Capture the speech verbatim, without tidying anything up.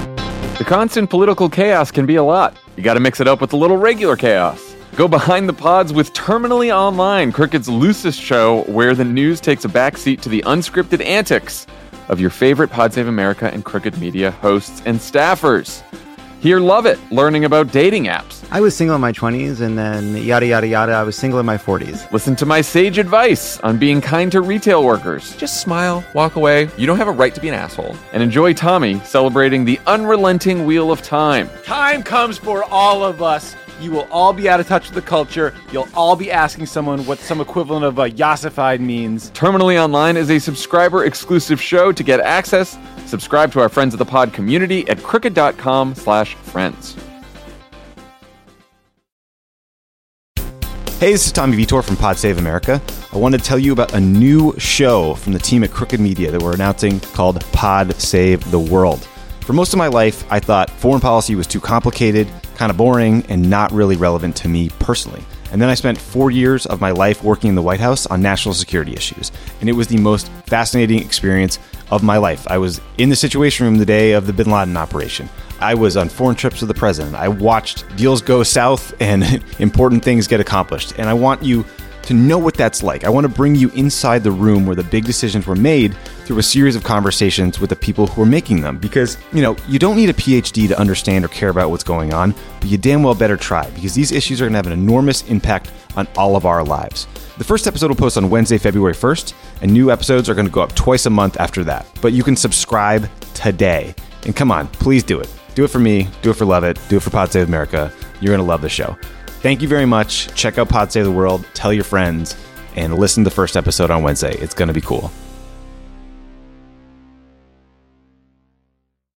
The constant political chaos can be a lot. You gotta mix it up with a little regular chaos. Go behind the pods with Terminally Online, Crooked's loosest show where the news takes a backseat to the unscripted antics of your favorite Pod Save America and Crooked Media hosts and staffers. Hear Lovett learning about dating apps. I was single in my twenties, and then yada, yada, yada, I was single in my forties. Listen to my sage advice on being kind to retail workers. Just smile, walk away. You don't have a right to be an asshole. And enjoy Tommy celebrating the unrelenting wheel of time. Time comes for all of us. You will all be out of touch with the culture. You'll all be asking someone what some equivalent of a yassified means. Terminally Online is a subscriber-exclusive show. To get access, subscribe to our Friends of the Pod community at crooked.com slash friends. Hey, this is Tommy Vitor from Pod Save America. I want to tell you about a new show from the team at Crooked Media that we're announcing called Pod Save the World. For most of my life, I thought foreign policy was too complicated, kind of boring, and not really relevant to me personally. And then I spent four years of my life working in the White House on national security issues. And it was the most fascinating experience of my life. I was in the Situation Room the day of the Bin Laden operation. I was on foreign trips with the president. I watched deals go south and important things get accomplished. And I want you to know what that's like. I want to bring you inside the room where the big decisions were made through a series of conversations with the people who are making them. Because, you know, you don't need a P H D to understand or care about what's going on, but you damn well better try, because these issues are going to have an enormous impact on all of our lives. The first episode will post on Wednesday, February first, and new episodes are going to go up twice a month after that. But you can subscribe today. And come on, please do it. Do it for me. Do it for Lovett. Do it for Pod Save America. You're going to love the show. Thank you very much. Check out Pod Save the World. Tell your friends. And listen to the first episode on Wednesday. It's going to be cool.